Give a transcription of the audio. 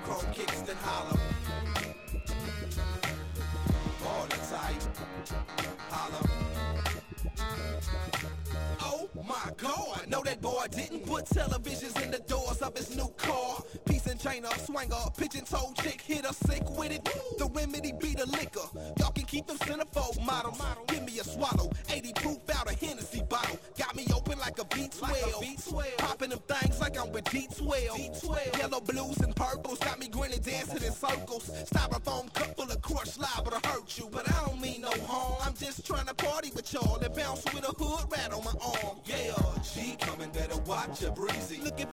chrome Kingston Hollow. All the type. Holla. Oh my God, no that boy didn't put televisions in the doors of his new car. Piece and chain up, swanger, pigeon-toed chick, hit her sick with it. The remedy be the liquor. Y'all can keep them centerfold models. Give me a swallow, 80 proof out a Hennessy bottle. Got me open like a V12. Popping them things like I'm with D12. Yellow blues and purples got me grinning, dancing in circles. Styrofoam cup full of crushed liable to hurt you, but I don't mean no harm. I'm just trying to party with y'all and bounce with a hood rat on my arm. Yeah, G coming, better watch your breezy. Looking